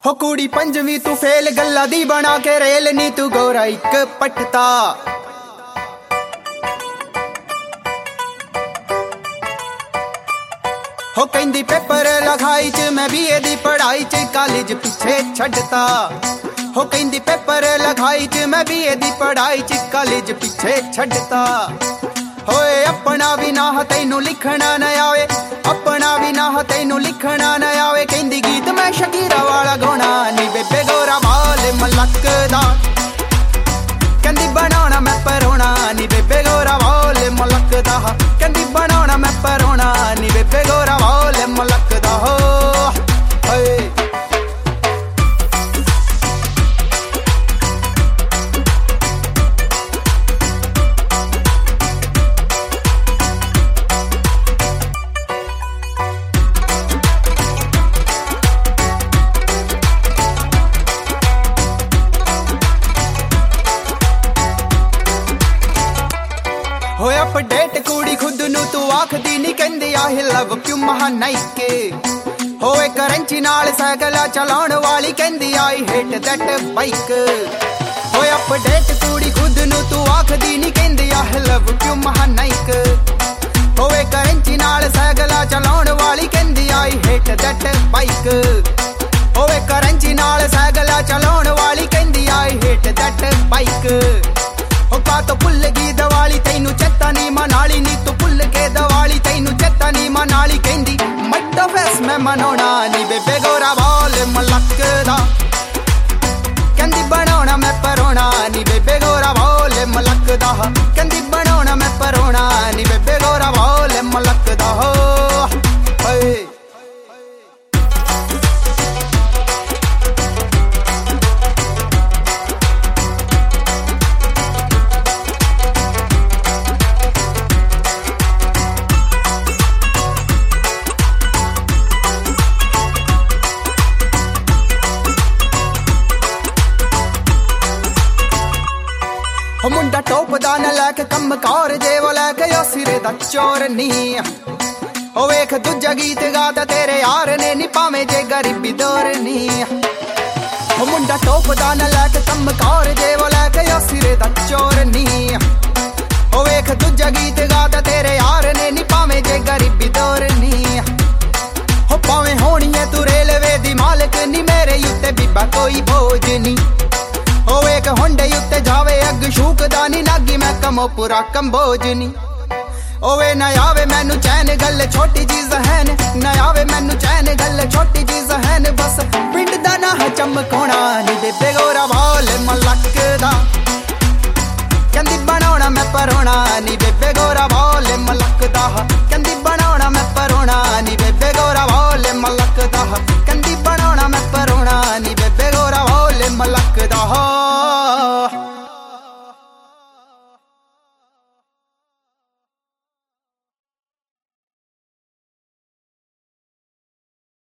हो कुड़ी पंजवी तू फेल गल्ला दी बना के रेल नी तू गोरा एक पटता हो कहंदी पेपर लखाई च मैं बीए दी पढ़ाई च कॉलेज पिछे छड्डता हो कहंदी पेपर लखाई च मैं बीए दी पढ़ाई च कॉलेज पिछे छड्डता होए अपना भी ना तैनू लिखना न आवे अपना भी ना तैनू लिखना न आवे कहंदी गीत मैं शकीरा वाला गाना नी बेबे गोरा वाल मलक दा कहंदी बनाना मैं परोना नी बेबे गोरा वाल मलक दा कहंदी बनाना मैं परोना नी बेबे गोरा वाल मलक दा हो होए अपडेट कुड़ी खुद नू तू आखदी नी कहंदी आई लव यू महानाइके होए करंची नाल साइकिल चलाउण वाली कहंदी आई हेट दैट बाइक होए अपडेट कुड़ी खुद नू तू आखदी नी कहंदी आई लव यू महानाइक होए करंची नाल साइकिल चलाउण वाली कहंदी आई हेट दैट बाइक होए करंची नाल साइकिल चलाउण वाली कहंदी आई हेट दैट बाइक हो का तो भुल गई दिवाली तैनू चेता नी मनाली नी तू भुल के दिवाली तैनू चेता नी मनाली कहंदी मड्डा फेस मैं मनाउणा नी बेबे गोरा वाल मलक दा कहंदी बनाउणा मैं परोना नी बेबे गोरा वाल मलक दा कहंदी बनाउणा मैं परोना नी बेबे गोरा वाल मलक दा हो हो मुंडा टोप दा न लैके कम कार जे वो लैके ओ सिरे दा चोर नी हो वेख दूजा गीत गाता तेरे यार ने नी पावे जे गरीबी दौर नी हो मुंडा टोप दा न लैके कम कार जे वो लैके ओ सिरे दा चोर नी हो वेख दूजा गीत गाता तेरे यार ने नी पावे जे गरीबी दौर नी हो पावे होनी है तू रेलवे दी मालिक नी मेरे उत्ते बीबा कोई बोझ नी हो एक होंडे उत्ते जावे अग शूकदा नी नागी मैं कमो पूरा कंबोज नी ओवे न आवे मैनू चैन गल छोटी चीज है न आवे मैनू चैन गल छोटी चीज है बस पिंड दा ना चमकाउणा नी बेबे गोरा वाल मलक दा कहंदी बनाउणा मैं परोना नी बेबे गोरा वाल मलक दा कहंदी बनाउणा मैं परोना नी बेबे गोरा वाल मलक दा